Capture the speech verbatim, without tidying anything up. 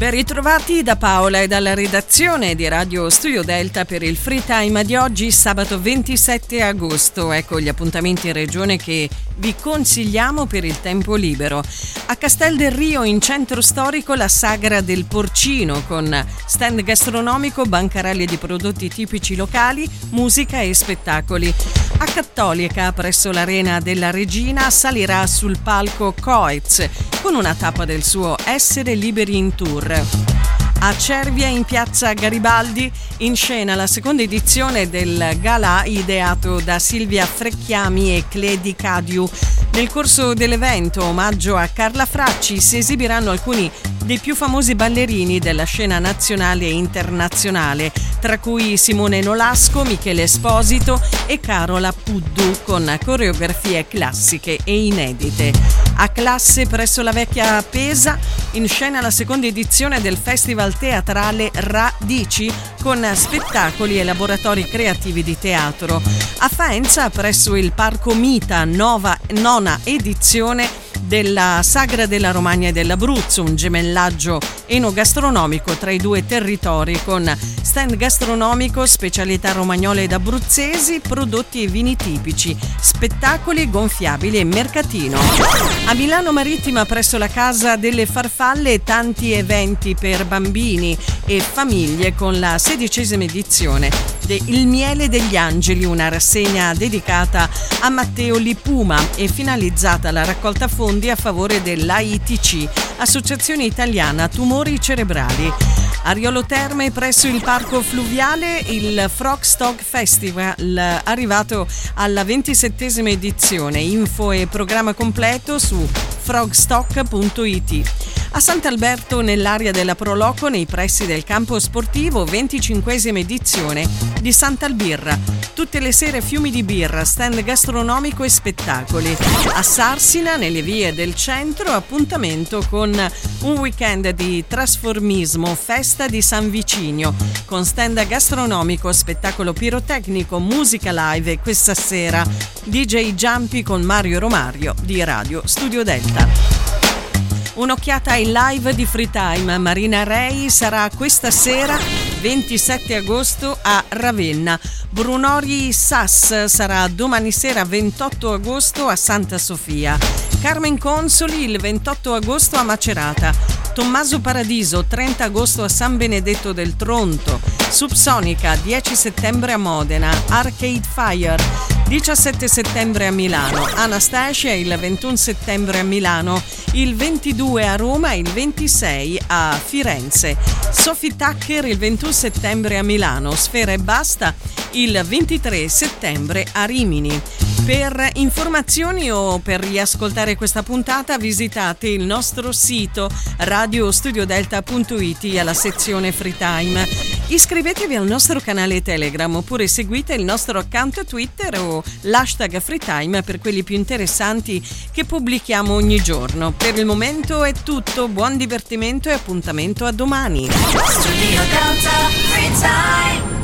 Ben ritrovati da Paola e dalla redazione di Radio Studio Delta per il Free Time di oggi, sabato ventisette agosto. Ecco gli appuntamenti in regione che vi consigliamo per il tempo libero. A Castel del Rio, in centro storico, la Sagra del Porcino con stand gastronomico, bancarelle di prodotti tipici locali, musica e spettacoli. A Cattolica, presso l'Arena della Regina, salirà sul palco Coez con una tappa del suo Essere Liberi in Tour. A Cervia, in piazza Garibaldi, in scena la seconda edizione del Galà ideato da Silvia Frecchiami e Cledi Cadiu. Nel corso dell'evento, omaggio a Carla Fracci, si esibiranno alcuni dei più famosi ballerini della scena nazionale e internazionale, tra cui Simone Nolasco, Michele Esposito e Carola Puddu, con coreografie classiche e inedite. A Classe, presso la vecchia Pesa, in scena la seconda edizione del Festival teatrale Radici, con spettacoli e laboratori creativi di teatro. A Faenza, presso il Parco Mita, nova, nona edizione della Sagra della Romagna e dell'Abruzzo, un gemellaggio enogastronomico tra i due territori con stand gastronomico, specialità romagnole ed abruzzesi, prodotti e vini tipici, spettacoli gonfiabili e mercatino. A Milano Marittima, presso la Casa delle Farfalle, tanti eventi per bambini e famiglie con la sedicesima edizione de Il Miele degli Angeli, una rassegna dedicata a Matteo Lipuma e finalizzata alla raccolta fondi a favore dell'A I T C, Associazione Italiana Tumori Cerebrali. A Riolo Terme, presso il Parco Fluviale, il Frogstock Festival, arrivato alla ventisettesima edizione. Info e programma completo su frogstock punto it. A Sant'Alberto, nell'area della Proloco, nei pressi del campo sportivo, venticinquesima edizione di Sant'Albirra. Tutte le sere fiumi di birra, stand gastronomico e spettacoli. A Sarsina, nelle vie del centro, appuntamento con un weekend di trasformismo, festa di San Vicinio, con stand gastronomico, spettacolo pirotecnico, musica live e questa sera D J Jumpy con Mario Romario di Radio Studio Delta. Un'occhiata ai live di Free Time. Marina Rei sarà questa sera ventisette agosto a Ravenna. Brunori Sass sarà domani sera ventotto agosto a Santa Sofia. Carmen Consoli il ventotto agosto a Macerata. Tommaso Paradiso trenta agosto a San Benedetto del Tronto. Subsonica dieci settembre a Modena. Arcade Fire diciassette settembre a Milano. Anastasia il ventuno settembre a Milano. Il ventidue a Roma e il ventisei a Firenze. Sophie Tucker il ventuno settembre a Milano. Sfera e Basta il ventitré settembre a Rimini. Per informazioni o per riascoltare questa puntata visitate il nostro sito radio studio delta punto it alla sezione Free Time. Iscrivetevi al nostro canale Telegram oppure seguite il nostro account Twitter o l'hashtag Free Time per quelli più interessanti che pubblichiamo ogni giorno. Per il momento è tutto, buon divertimento e appuntamento a domani. Studio Delta Free Time.